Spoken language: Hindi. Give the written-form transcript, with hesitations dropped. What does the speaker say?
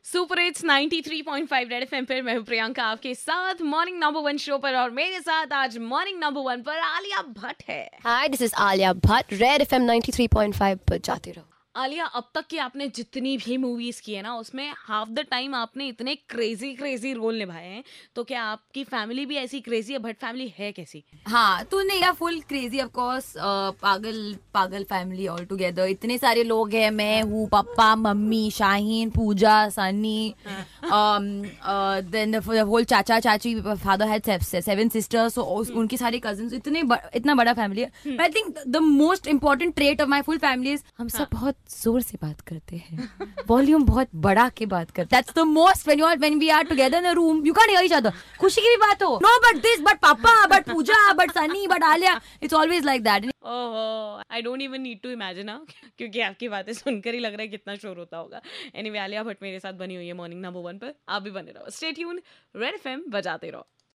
सुपर हिट्स 93.5 रेड एफएम पर मैं हूं प्रियंका आपके साथ मॉर्निंग नंबर 1 शो पर। और मेरे साथ आज मॉर्निंग नंबर 1 पर आलिया भट्ट है। Hi, this is Alia Bhatt. Red FM 93.5 पर जाते रहो। आलिया, अब तक की आपने जितनी भी मूवीज की है ना, उसमें हाफ द टाइम आपने इतने क्रेजी क्रेजी रोल निभाए हैं, तो क्या आपकी फैमिली भी ऐसी क्रेजी है? भट्ट फैमिली है कैसी? हाँ, तो नहीं या फुल क्रेजी ऑफ कोर्स। पागल फैमिली ऑल टुगेदर। इतने सारे लोग हैं, मैं हूँ, पापा, मम्मी, Shaheen, Pooja, Sunny, then whole chacha chachi, father had 7 sisters, सो उनकी सारी कजिन्स, इतना बड़ा फैमिली है। I think the most important trait of my full family is हम सब बहुत जोर से बात करते हैं, वॉल्यूम बहुत बढ़ा के बात करते हैं। That's the most when we are together in a room, you can hear each other. खुशी की भी बात हो, no but this, but Papa, but Pooja, but Sunny, but Alia, it's always like that. ओहो, I don't even need to imagine क्योंकि आपकी बातें सुनकर ही लग रहा है कितना शोर होता होगा। एनीवे, आलिया भट्ट मेरे साथ बनी हुई है मॉर्निंग नंबर 1 पर। आप भी बने रहो, स्टे ट्यून्ड, रेड एफएम बजाते रहो।